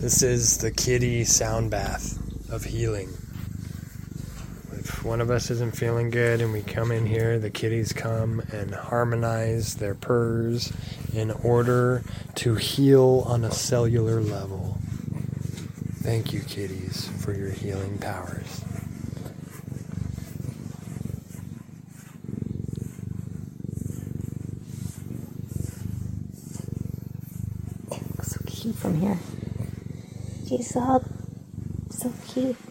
This is the kitty sound bath of healing. If one of us isn't feeling good and we come in here, the kitties come and harmonize their purrs in order to heal on a cellular level. Thank you, kitties, for your healing powers. So cute from here. She's so cute.